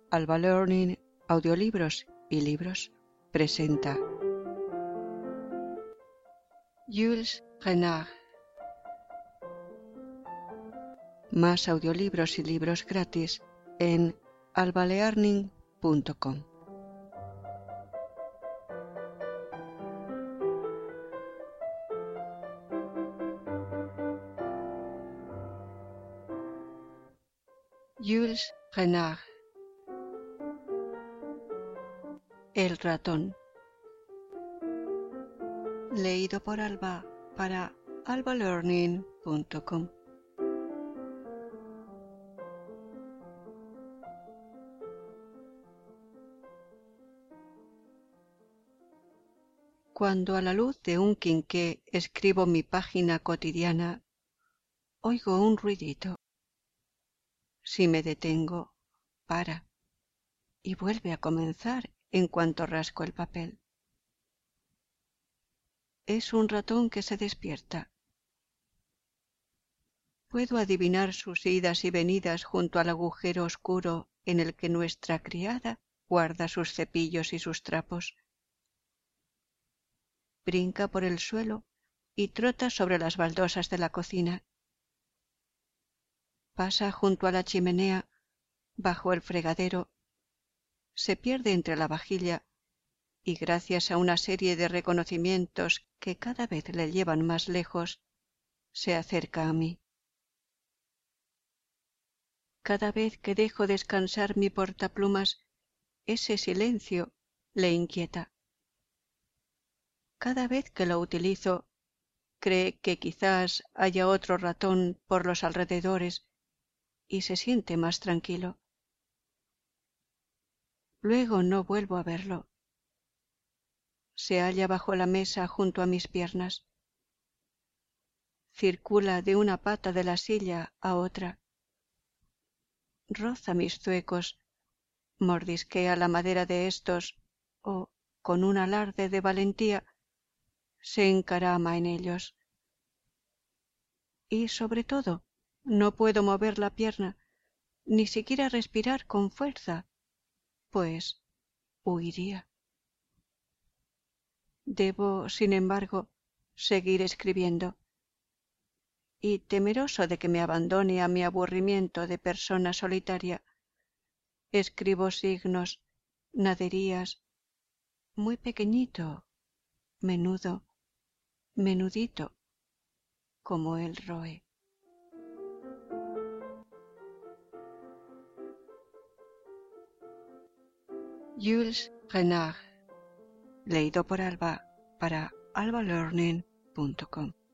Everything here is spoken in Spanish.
Alba Learning, audiolibros y libros, presenta Jules Renard. Más audiolibros y libros gratis en albalearning.com. Jules Renard. El ratón. Leído por Alba para albalearning.com. Cuando a la luz de un quinqué escribo mi página cotidiana, oigo un ruidito. Si me detengo, para y vuelve a comenzar en cuanto rasco el papel. Es un ratón que se despierta. Puedo adivinar sus idas y venidas junto al agujero oscuro en el que nuestra criada guarda sus cepillos y sus trapos. Brinca por el suelo y trota sobre las baldosas de la cocina. Pasa junto a la chimenea, bajo el fregadero, se pierde entre la vajilla y gracias a una serie de reconocimientos que cada vez le llevan más lejos, se acerca a mí. Cada vez que dejo descansar mi portaplumas, ese silencio le inquieta. Cada vez que lo utilizo, cree que quizás haya otro ratón por los alrededores y se siente más tranquilo. Luego no vuelvo a verlo. Se halla bajo la mesa junto a mis piernas. Circula de una pata de la silla a otra. Roza mis zuecos, mordisquea la madera de estos o, con un alarde de valentía, se encarama en ellos. Y sobre todo, no puedo mover la pierna, ni siquiera respirar con fuerza, pues huiría. Debo, sin embargo, seguir escribiendo. Y temeroso de que me abandone a mi aburrimiento de persona solitaria, escribo signos, naderías, muy pequeñito, menudo, menudito, como el roe. Jules Renard. Leído por Alba para albalearning.com.